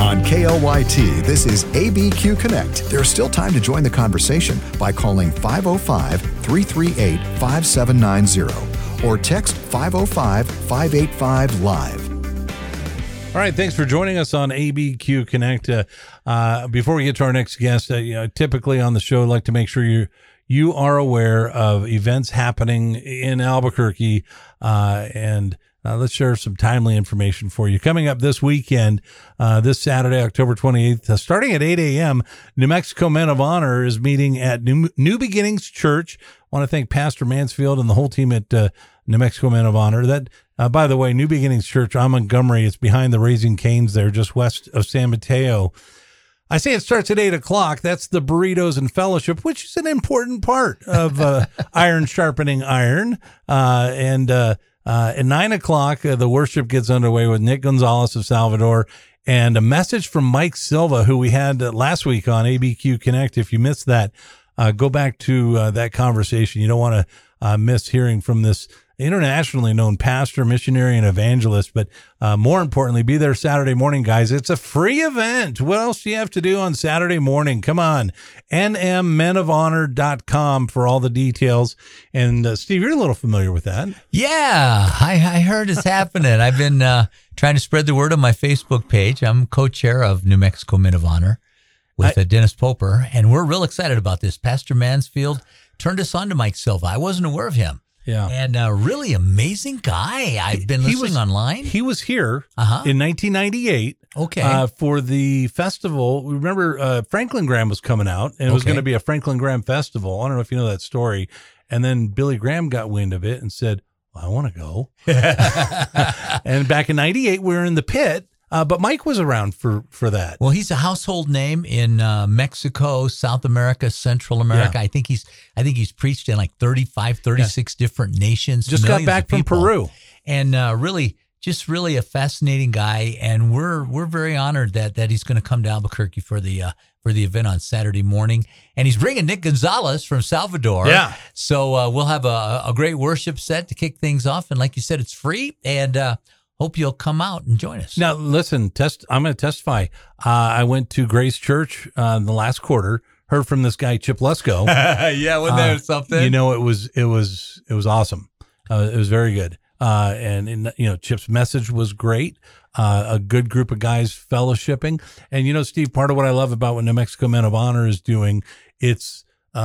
On KLYT, this is ABQ Connect. There's still time to join the conversation by calling 505-338-5790 or text 505-585-LIVE. All right, thanks for joining us on ABQ Connect. Before we get to our next guest, typically on the show, I'd like to make sure you are aware of events happening in Albuquerque, and let's share some timely information for you. Coming up this weekend, this Saturday, October 28th, starting at 8 a.m., New Mexico Men of Honor is meeting at New Beginnings Church. I want to thank Pastor Mansfield and the whole team at New Mexico Men of Honor. That, by the way, New Beginnings Church on Montgomery, it's behind the Raising Cane's there, just west of San Mateo. I say it starts at 8 o'clock. That's the burritos and fellowship, which is an important part of iron sharpening iron. And at 9 o'clock, the worship gets underway with Nick Gonzalez of Salvador and a message from Mike Silva, who we had last week on ABQ Connect. If you missed that, go back to that conversation. You don't want to miss hearing from this internationally known pastor, missionary, and evangelist. But more importantly, be there Saturday morning, guys. It's a free event. What else do you have to do on Saturday morning? Come on. nmmenofhonor.com for all the details. And Steve, you're a little familiar with that. Yeah, I heard it's happening. I've been trying to spread the word on my Facebook page. I'm co-chair of New Mexico Men of Honor with Dennis Poper, and we're real excited about this. Pastor Mansfield turned us on to Mike Silva. I wasn't aware of him. Yeah. And a really amazing guy. I've been listening online. He was here in 1998 for the festival. Remember, Franklin Graham was coming out, and it was going to be a Franklin Graham festival. I don't know if you know that story. And then Billy Graham got wind of it and said, well, I want to go. And back in 98, we were in the pit. But Mike was around for that. Well, he's a household name in Mexico, South America, Central America. Yeah. I think he's preached in like 36 different nations. Just got back from Peru. And really a fascinating guy. And we're very honored that he's going to come to Albuquerque for the event on Saturday morning. And he's bringing Nick Gonzalez from Salvador. Yeah. So we'll have a great worship set to kick things off. And like you said, it's free. And hope you'll come out and join us. Now, listen, I'm going to testify. I went to Grace Church in the last quarter, heard from this guy, Chip Lesko. Yeah, wasn't there something? It was awesome. It was very good. And Chip's message was great. A good group of guys fellowshipping. And, Steve, part of what I love about what New Mexico Men of Honor is doing, it's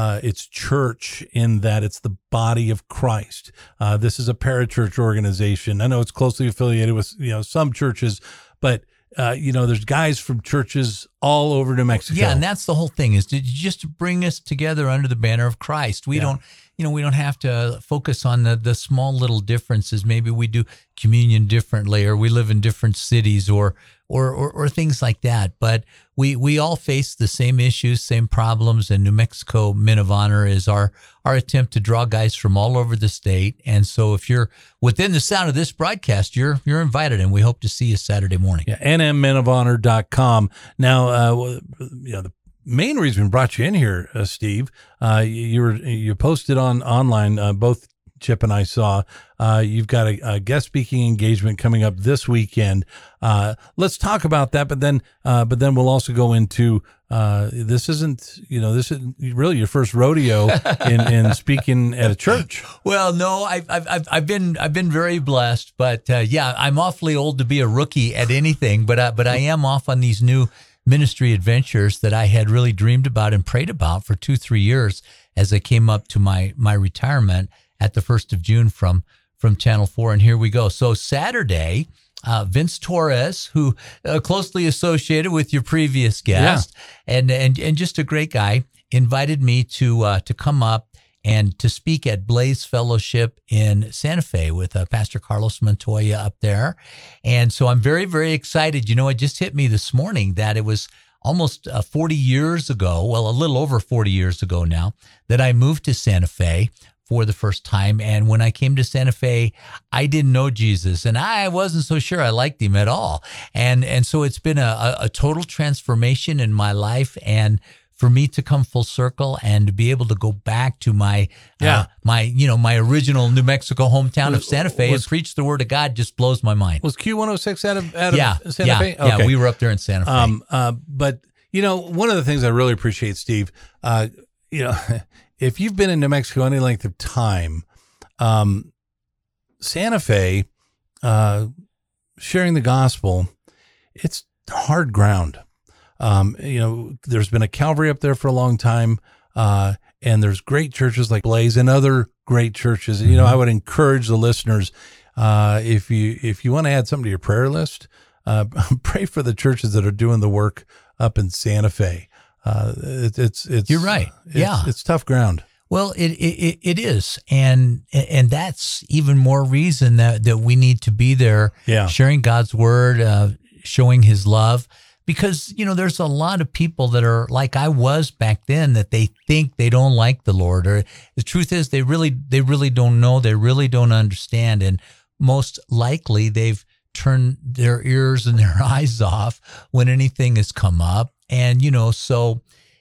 church in that it's the body of Christ. This is a parachurch organization. I know it's closely affiliated with, some churches, but, there's guys from churches all over New Mexico. Yeah. And that's the whole thing is just to bring us together under the banner of Christ. We don't have to focus on the small little differences. Maybe we do communion differently, or we live in different cities, or things like that. But we all face the same issues, same problems, and New Mexico Men of Honor is our attempt to draw guys from all over the state. And so if you're within the sound of this broadcast, you're invited, and we hope to see you Saturday morning. Yeah, nmmenofhonor.com. Now, the main reason we brought you in here, Steve, you posted online, both Chip and I saw, you've got a guest speaking engagement coming up this weekend. Let's talk about that, but then we'll also go into, this isn't really your first rodeo in speaking at a church. Well, no, I've been very blessed, but I'm awfully old to be a rookie at anything, but I am off on these new ministry adventures that I had really dreamed about and prayed about for 2-3 years as I came up to my retirement at the 1st of June from Channel 4. And here we go. So Saturday, Vince Torres, who closely associated with your previous guest, and just a great guy, invited me to come up and to speak at Blaze Fellowship in Santa Fe with Pastor Carlos Montoya up there. And so I'm very, very excited. It just hit me this morning that it was almost 40 years ago, well, a little over 40 years ago now, that I moved to Santa Fe for the first time. And when I came to Santa Fe, I didn't know Jesus, and I wasn't so sure I liked him at all. And so it's been a total transformation in my life. And for me to come full circle and to be able to go back to my my original New Mexico hometown of Santa Fe and preach the word of God just blows my mind. Was Q106 out of Santa Fe? Okay. Yeah, we were up there in Santa Fe. But one of the things I really appreciate, Steve, if you've been in New Mexico any length of time, Santa Fe, sharing the gospel, it's hard ground. There's been a Calvary up there for a long time, and there's great churches like Blaze and other great churches. I would encourage the listeners, if you want to add something to your prayer list, pray for the churches that are doing the work up in Santa Fe. It's you're right. It's tough ground. Well, it is, and that's even more reason that we need to be there, sharing God's word, showing His love. Because, there's a lot of people that are like I was back then, that they think they don't like the Lord, or the truth is they really don't know, they really don't understand, and most likely they've turned their ears and their eyes off when anything has come up. And, so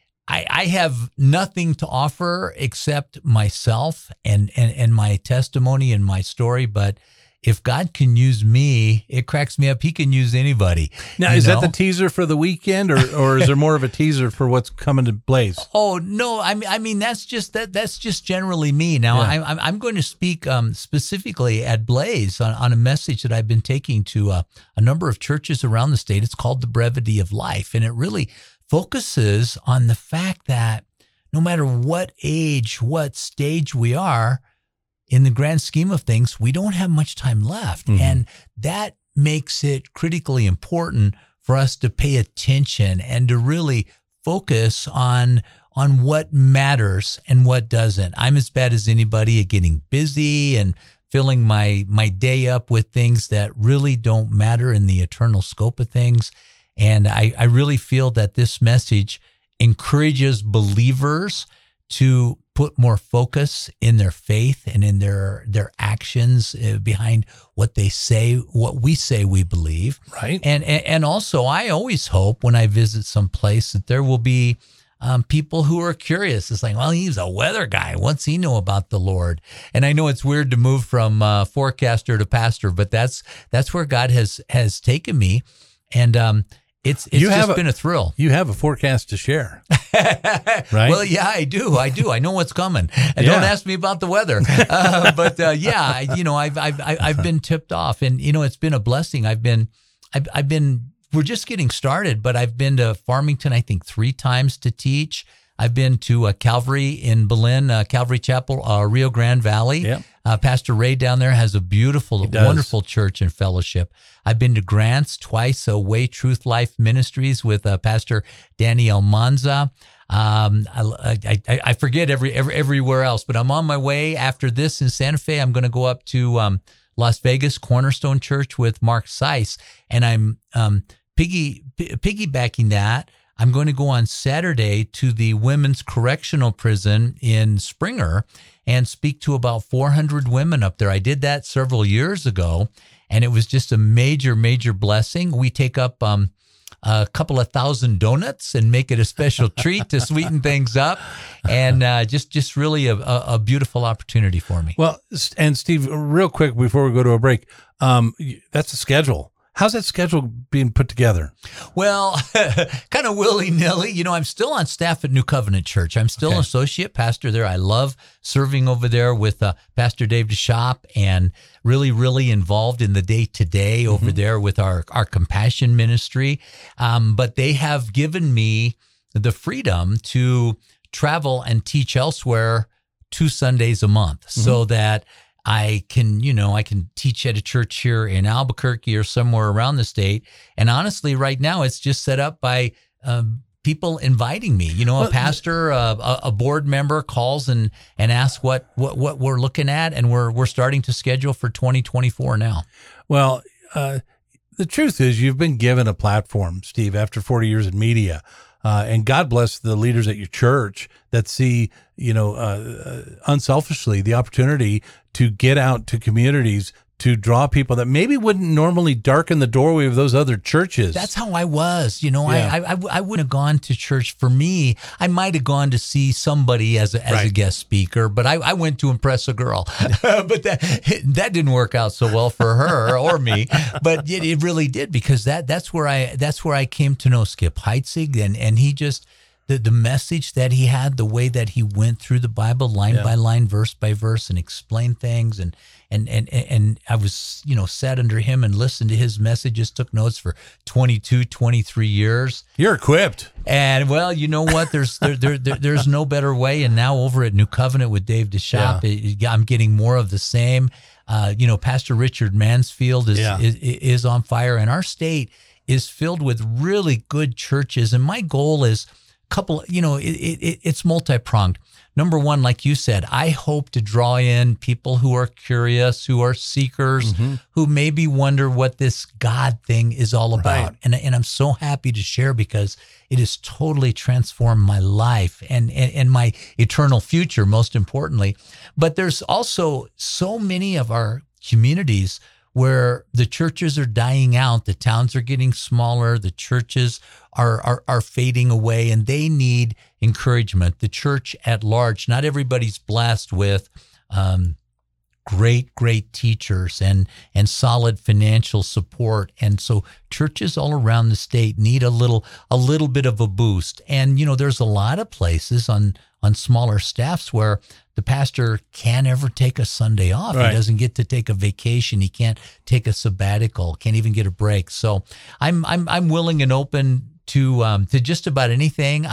I have nothing to offer except myself and my testimony and my story, but if God can use me, it cracks me up. He can use anybody. Now, is that the teaser for the weekend, or is there more of a teaser for what's coming to Blaze? Oh no, I mean that's just generally me. Now I'm going to speak specifically at Blaze on a message that I've been taking to a number of churches around the state. It's called The Brevity of Life, and it really focuses on the fact that no matter what age, what stage we are, in the grand scheme of things, we don't have much time left. Mm-hmm. And that makes it critically important for us to pay attention and to really focus on what matters and what doesn't. I'm as bad as anybody at getting busy and filling my day up with things that really don't matter in the eternal scope of things. And I really feel that this message encourages believers to put more focus in their faith and in their actions behind what they say, what we say we believe. Right. And also, I always hope when I visit some place that there will be people who are curious. It's like, well, he's a weather guy. What's he know about the Lord? And I know it's weird to move from forecaster to pastor, but that's where God has taken me. And it's just been a thrill. You have a forecast to share, right? Well, yeah, I do. I know what's coming. And don't ask me about the weather. But I've been tipped off, and it's been a blessing. We're just getting started, but I've been to Farmington, I think 3 times to teach. I've been to Calvary in Belen, Calvary Chapel, Rio Grande Valley. Yep. Pastor Ray down there has a beautiful, wonderful church and fellowship. I've been to Grants twice, Way Truth Life Ministries with Pastor Danny Almanza. I forget everywhere else, but I'm on my way after this in Santa Fe. I'm going to go up to Las Vegas Cornerstone Church with Mark Seiss, and I'm piggybacking that. I'm going to go on Saturday to the Women's Correctional Prison in Springer and speak to about 400 women up there. I did that several years ago, and it was just a major, major blessing. We take up a couple of thousand donuts and make it a special treat to sweeten things up, and just really a beautiful opportunity for me. Well, and Steve, real quick before we go to a break, that's a schedule. How's that schedule being put together? Well, kind of willy-nilly. I'm still on staff at New Covenant Church. I'm still an associate pastor there. I love serving over there with Pastor Dave DeShop, and really, really involved in the day-to-day over there with our compassion ministry. But they have given me the freedom to travel and teach elsewhere 2 Sundays a month, so that I can teach at a church here in Albuquerque or somewhere around the state. And honestly, right now, it's just set up by people inviting me. A pastor, a board member calls and asks what we're looking at, and we're starting to schedule for 2024 now. Well, the truth is you've been given a platform, Steve, after 40 years in media. And God bless the leaders at your church that see, unselfishly the opportunity to get out to communities to draw people that maybe wouldn't normally darken the doorway of those other churches. That's how I was. You know, Yeah. I wouldn't have gone to church. For me, I might have gone to see somebody as a Right. guest speaker, but I went to impress a girl. But that didn't work out so well for her or me. But it really did, because that's where I came to know Skip Heitzig, and he just the message that he had, the way that he went through the Bible line by line, verse by verse, and explained things, and I was, sat under him and listened to his messages, took notes for 22, 23 years. You're equipped. And well, you know what? There's no better way. And now over at New Covenant with Dave DeShop, I'm getting more of the same. Pastor Richard Mansfield is on fire, and our state is filled with really good churches. And my goal is it's multi-pronged. Number one, like you said, I hope to draw in people who are curious, who are seekers, who maybe wonder what this God thing is all about. Right. And I'm so happy to share, because it has totally transformed my life and my eternal future, most importantly. But there's also so many of our communities where the churches are dying out, the towns are getting smaller, the churches are fading away, and they need encouragement. The church at large, not everybody's blessed with great teachers and solid financial support, and so churches all around the state need a little bit of a boost. And there's a lot of places on smaller staffs where the pastor can't ever take a Sunday off. Right. He doesn't get to take a vacation. He can't take a sabbatical. Can't even get a break. So I'm willing and open to just about anything.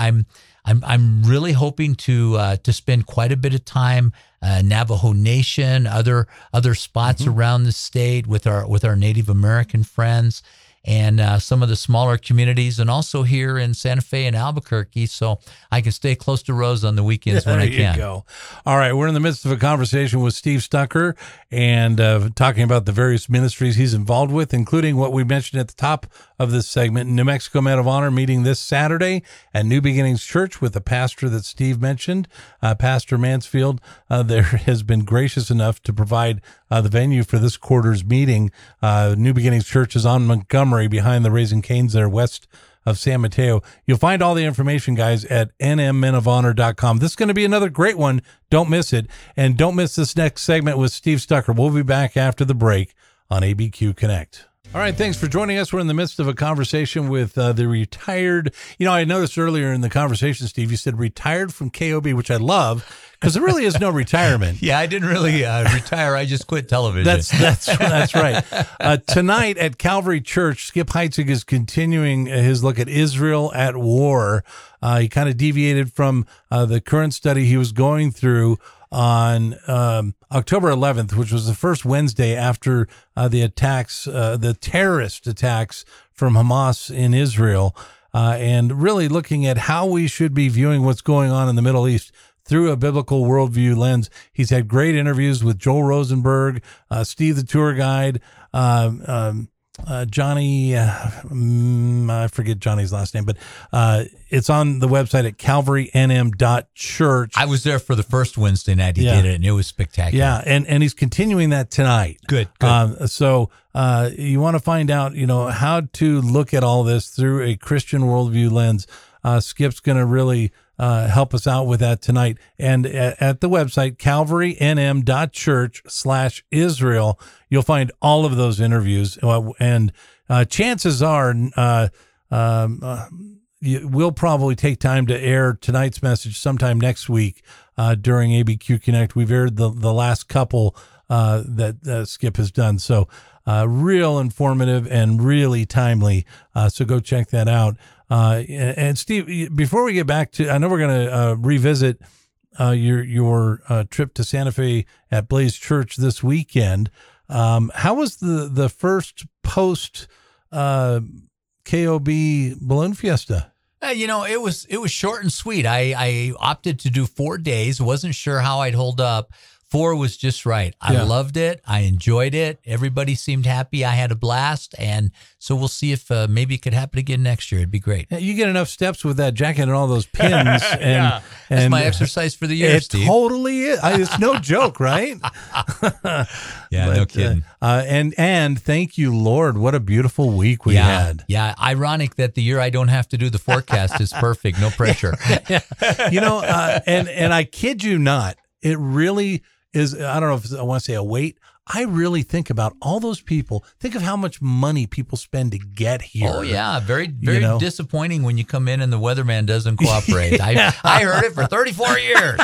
I'm really hoping to spend quite a bit of time Navajo Nation, other spots around the state with our Native American friends, and some of the smaller communities, and also here in Santa Fe and Albuquerque, so I can stay close to Rose on the weekends when I can. There you go. All right, we're in the midst of a conversation with Steve Stucker, and talking about the various ministries he's involved with, including what we mentioned at the top of this segment, New Mexico Men of Honor meeting this Saturday at New Beginnings Church with the pastor that Steve mentioned, Pastor Mansfield. There has been gracious enough to provide the venue for this quarter's meeting. New Beginnings Church is on Montgomery, behind the Raising Cane's there, west of San Mateo. You'll find all the information, guys, at nmmenofhonor.com. This is going to be another great one. Don't miss it. And don't miss this next segment with Steve Stucker. We'll be back after the break on ABQ Connect. All right, thanks for joining us. We're in the midst of a conversation with the retired. I noticed earlier in the conversation, Steve, you said retired from KOB, which I love, because there really is no retirement. Yeah, I didn't really retire. I just quit television. That's right. Tonight at Calvary Church, Skip Heitzig is continuing his look at Israel at war. He kind of deviated from the current study he was going through on October 11th, which was the first Wednesday after the attacks, the terrorist attacks from Hamas in Israel, and really looking at how we should be viewing what's going on in the Middle East through a biblical worldview lens. He's had great interviews with Joel Rosenberg, Steve the tour guide, Johnny, I forget Johnny's last name, but it's on the website at calvarynm.church. I was there for the first Wednesday night he did it, and it was spectacular. Yeah, and he's continuing that tonight. Good. So you want to find out, how to look at all this through a Christian worldview lens. Skip's going to really help us out with that tonight. And at the website, calvarynm.church/Israel, you'll find all of those interviews. And chances are we'll probably take time to air tonight's message sometime next week during ABQ Connect. We've aired the last couple that Skip has done. So real informative and really timely. So go check that out. And Steve, before we get back to, I know we're going to revisit your trip to Santa Fe at Blaze Church this weekend. How was the first post KOB balloon fiesta? It was short and sweet. I opted to do 4 days. Wasn't sure how I'd hold up 4 was just right. I loved it. I enjoyed it. Everybody seemed happy. I had a blast. And so we'll see if maybe it could happen again next year. It'd be great. Yeah, you get enough steps with that jacket and all those pins. And that's my exercise for the year, it Steve. Totally is. It's no joke, right? No kidding. And thank you, Lord. What a beautiful week we had. Yeah. Ironic that the year I don't have to do the forecast is perfect. No pressure. And I kid you not, it really is. I don't know if I want to say a weight. I really think about all those people. Think of how much money people spend to get here. Oh, yeah. Very, very disappointing when you come in and the weatherman doesn't cooperate. I heard it for 34 years.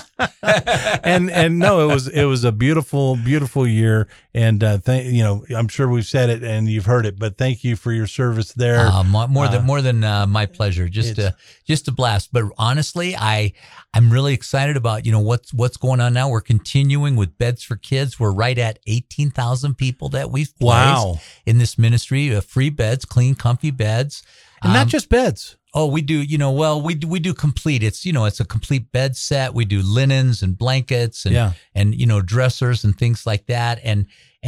and no, it was a beautiful, beautiful year. And, I'm sure we've said it and you've heard it, but thank you for your service there. More than my pleasure. Just a blast. But honestly, I'm really excited about, what's going on now. We're continuing with Beds for Kids. We're right at 18,000 people that we've placed in this ministry. Free beds, clean, comfy beds. And not just beds. Oh, we do, we do complete. It's, it's a complete bed set. We do linens and blankets and dressers and things like that. And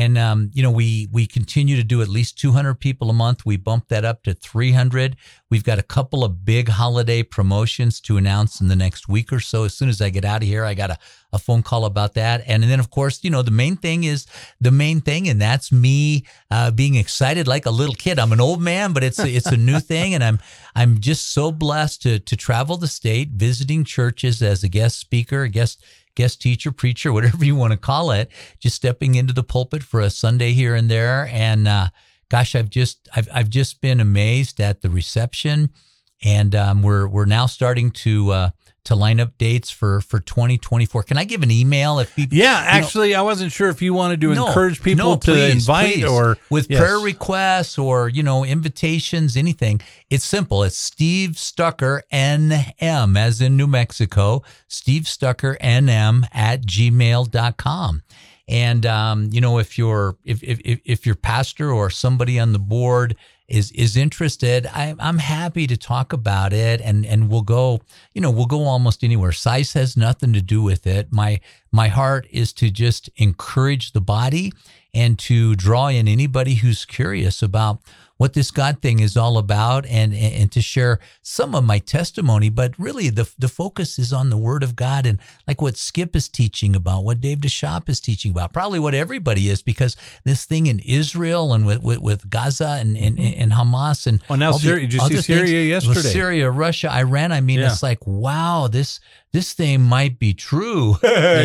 we continue to do at least 200 people a month. We bumped that up to 300. We've got a couple of big holiday promotions to announce in the next week or so. As soon as I get out of here, I got a phone call about that. And then, of course, the main thing is the main thing, and that's me being excited like a little kid. I'm an old man, but it's a new thing, and I'm just so blessed to travel the state, visiting churches as a guest speaker, guest teacher, preacher, whatever you want to call it, just stepping into the pulpit for a Sunday here and there. And gosh, I've just been amazed at the reception. And we're now starting to line up dates for 2024. Can I give an email if people? Yeah, actually, I wasn't sure if you wanted to encourage people to invite or with prayer requests or invitations, anything. It's simple. It's Steve Stucker NM, as in New Mexico. Steve Stucker NM @gmail.com. And if your pastor or somebody on the board is interested, I'm happy to talk about it, and we'll go almost anywhere. Size has nothing to do with it. My heart is to just encourage the body and to draw in anybody who's curious about what this God thing is all about, and to share some of my testimony. But really, the focus is on the Word of God, and like what Skip is teaching about, what Dave DeShop is teaching about, probably what everybody is, because this thing in Israel and with Gaza and Hamas and now Syria. Did you see Syria yesterday? Syria, Russia, Iran. I mean, it's like, wow, this thing might be true.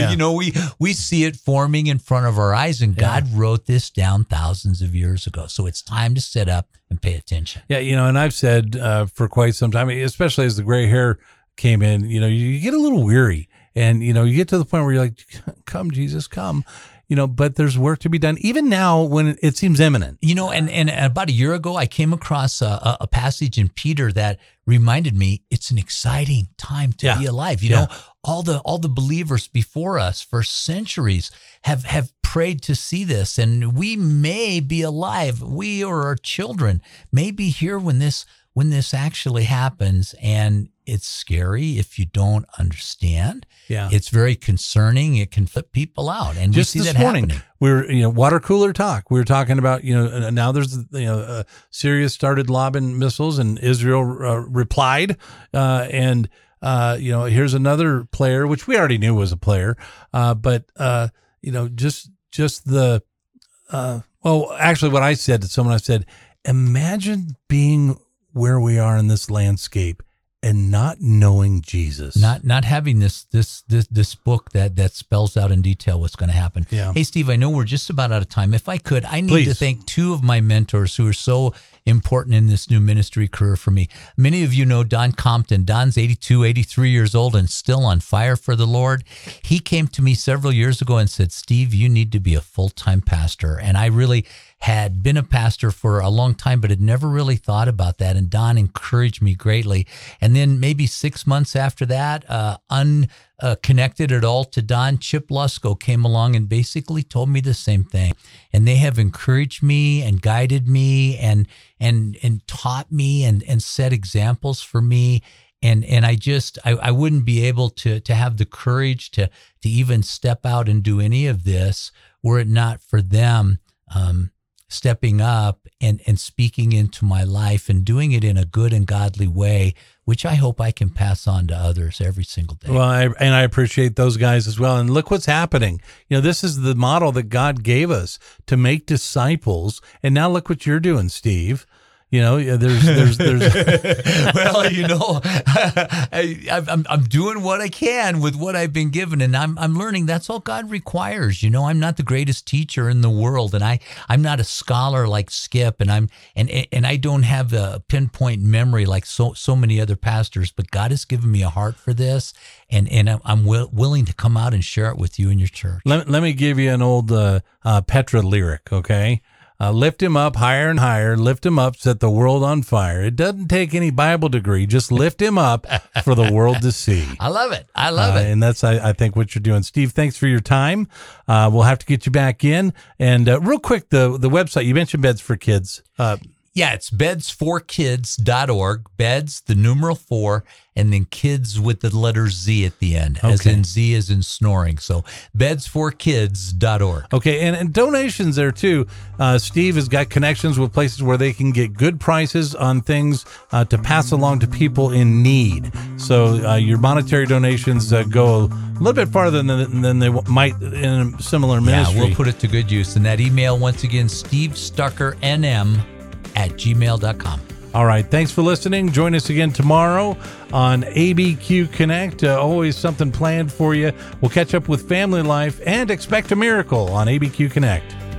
We see it forming in front of our eyes, and God wrote this down thousands of years ago. So it's time to sit up and pay attention. Yeah, and I've said for quite some time, especially as the gray hair came in, you get a little weary, and you get to the point where you're like, "Come, Jesus, come." But there's work to be done, even now when it seems imminent. And about a year ago, I came across a passage in Peter that reminded me it's an exciting time to be alive. All the believers before us for centuries have prayed to see this, and we may be alive. We or our children may be here when this actually happens, and it's scary if you don't understand. Yeah, it's very concerning. It can flip people out, and just we see this that morning, happening. we're water cooler talk. We were talking about now there's Syria started lobbing missiles, and Israel replied, and here's another player, which we already knew was a player, but just the actually, what I said to someone, I said, imagine being where we are in this landscape and not knowing Jesus, not having this book that spells out in detail what's going to happen. Yeah. Hey, Steve, I know we're just about out of time. If I could, I need to thank two of my mentors who are so important in this new ministry career for me. Many of you know Don Compton. Don's 82, 83 years old and still on fire for the Lord. He came to me several years ago and said, Steve, you need to be a full-time pastor. And I really had been a pastor for a long time, but had never really thought about that. And Don encouraged me greatly. And then maybe 6 months after that, unconnected at all to Don, Chip Lusko came along and basically told me the same thing. And they have encouraged me and guided me and taught me and set examples for me. And I wouldn't be able to have the courage to even step out and do any of this were it not for them stepping up and speaking into my life and doing it in a good and godly way, which I hope I can pass on to others every single day. Well, I appreciate those guys as well. And look what's happening. This is the model that God gave us to make disciples. And now look what you're doing, Steve. There's well, I'm doing what I can with what I've been given, and I'm learning. That's all God requires. I'm not the greatest teacher in the world, and I'm not a scholar like Skip, and I don't have a pinpoint memory like so many other pastors. But God has given me a heart for this, and I'm willing to come out and share it with you in your church. Let me give you an old Petra lyric, okay? Lift him up higher and higher, lift him up, set the world on fire. It doesn't take any Bible degree. Just lift him up for the world to see. I love it. I love it. And that's, I think, what you're doing. Steve, thanks for your time. We'll have to get you back in. And real quick, the website, you mentioned Beds for Kids. Yeah, it's bedsforkids.org, beds, the numeral 4, and then kids with the letter Z at the end, as in Z as in snoring. So bedsforkids.org. Okay, and donations there too. Steve has got connections with places where they can get good prices on things to pass along to people in need. So your monetary donations go a little bit farther than they might in a similar ministry. Yeah, we'll put it to good use. And that email, once again, stevestuckernm@gmail.com. All right. Thanks for listening. Join us again tomorrow on ABQ Connect. Always something planned for you. We'll catch up with family life and expect a miracle on ABQ Connect.